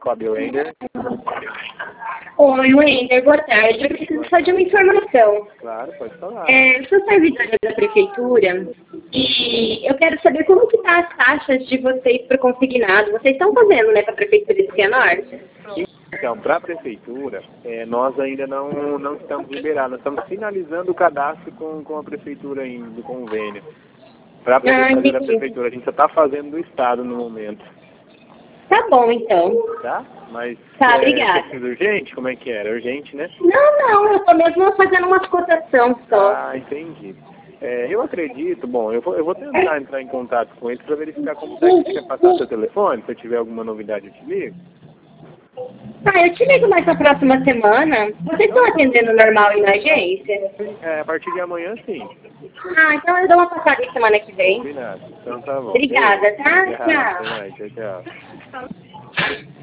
Fábio Wender. Oi, Wender, boa tarde. Eu preciso só de uma informação. Claro, pode falar. Sou servidora da prefeitura e eu quero saber como que tá as taxas de vocês para o consignado. Vocês estão fazendo, né, para a prefeitura de Cianorte? Então, para a prefeitura, nós ainda não estamos liberados. Nós estamos finalizando o cadastro com a prefeitura ainda, do convênio. Para a fazer da prefeitura, a gente só está fazendo do estado no momento. Tá bom, então. Tá? Mas Obrigada. precisa urgente? Como é que era? Urgente, né? Não, eu tô mesmo fazendo umas cotações só. Ah, entendi. Eu acredito, bom, eu vou tentar entrar em contato com eles para verificar como é que você quer passar seu telefone. Se eu tiver alguma novidade, eu te ligo. Eu te ligo mais na próxima semana. Vocês estão atendendo normal aí na agência? A partir de amanhã, sim. Então eu dou uma passada semana que vem. Combinado. Então tá bom. Obrigada, tá? Tchau. Tchau.